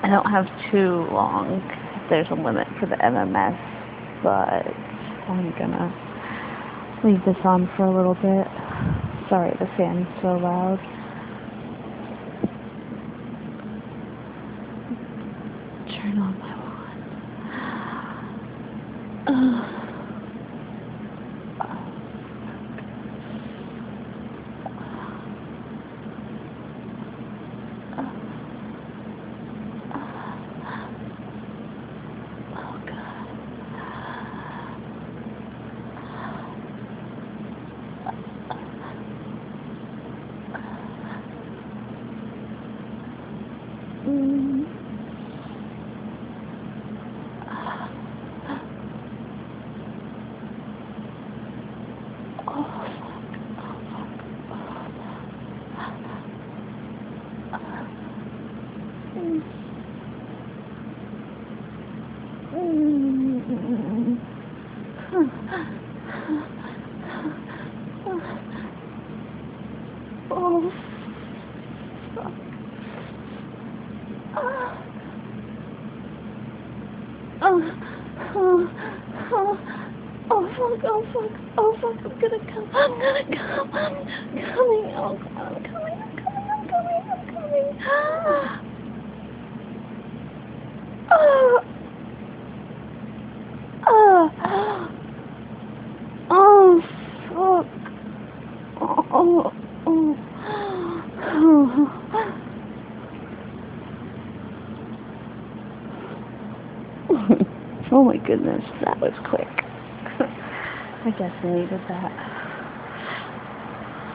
I don't have too long. There's a limit for the MMS, but I'm gonna leave this on for a little bit. Sorry the fan's so loud. Turn on my wand. Oh God. Oh, fuck. Oh, fuck, oh, fuck, oh, fuck, I'm gonna come, I'm coming, oh, God, I'm coming. Oh, oh, fuck, oh, oh my goodness, that was quick. I guess I needed that.